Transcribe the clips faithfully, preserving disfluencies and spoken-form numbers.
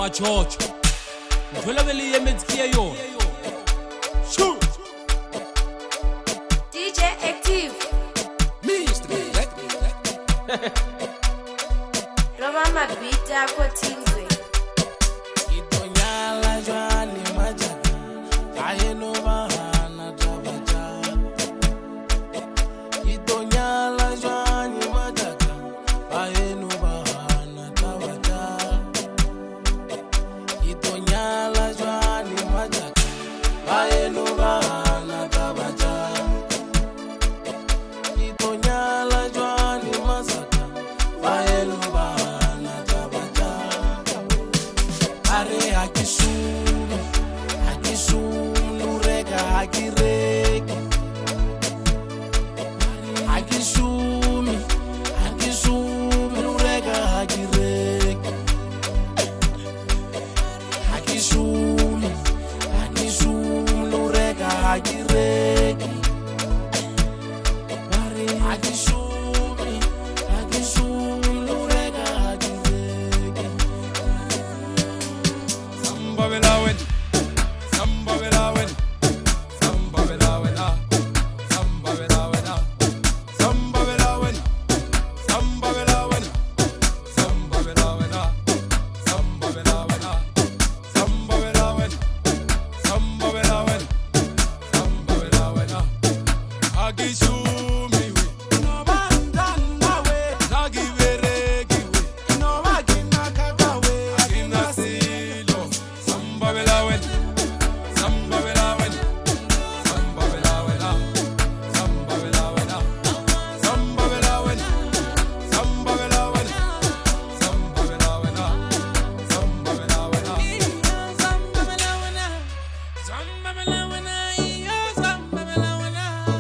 machocho Nthola bele ye metsikia yona Shoo D J Active Mister Roma mabiti akho Thingwe Idonyala jwani majaka ayeno bahana tabaja Idonyala jwani majaka ayeno bahana tabaja Idonyala jwani majaka ayeno bahana tabaja Idonyala jwani mazaka ayeno bahana tabaja Are hakishumu hakishumu rega hakireki Hakishumi hakishumu rega hakireki Hakishumi hakishumu rega hakireki Hakishumi hakishumu rega hakireki Samba belawen Samba belawen Samba belawen ah Samba belawen ah Samba belawen Samba belawen Samba belawen ah Samba belawen ah Samba belawen Samba belawen Samba belawen ah Agishumi we no bandana we Nagivereki we no wakinaka we Akinasilo Samba belawen Samba belawen Samba belawen ah Samba belawen ah Samba belawen Samba belawen Samba belawen ah Samba belawen ah Samba belawen ah Samba belawen ah iyo Samba belawen ah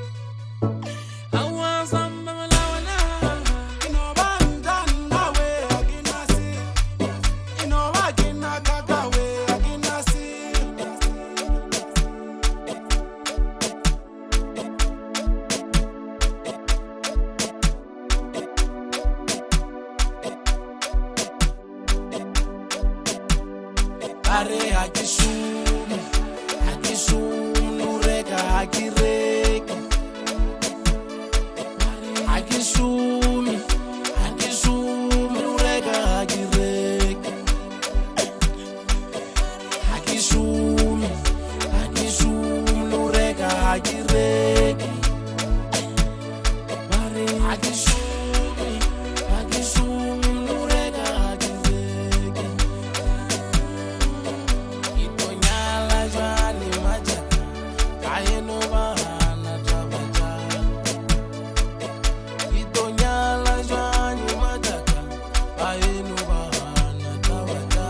Awa Samba belawen ah Ino bandana we akinasi Ino wakinaka we akinasi Are hakishumu hakishumu rega hakireki Hakishumi hakishumu rega hakireki Hakishumi hakishumu rega hakireki Hakishumi hakishumu rega hakireki Idonyala jwani majaka ayeno bahana tabaja Idonyala jwani majaka ayeno bahana tabaja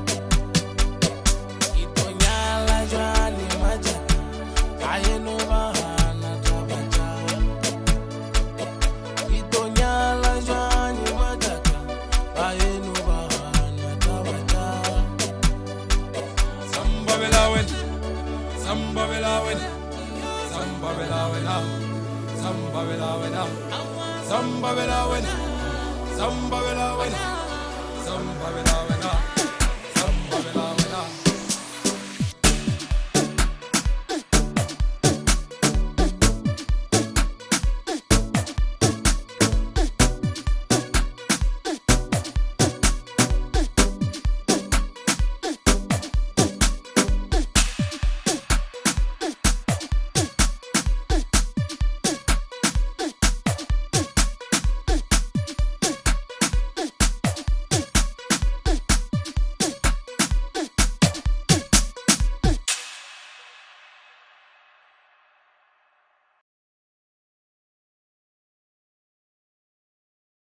Idonyala jwani majaka ayeno bahana tabaja Idonyala jwani majaka ayeno bahana tabaja Samba belawen Samba belawen Samba belawen ah Samba belawen ah Samba belawen Samba belawen Samba belawen ah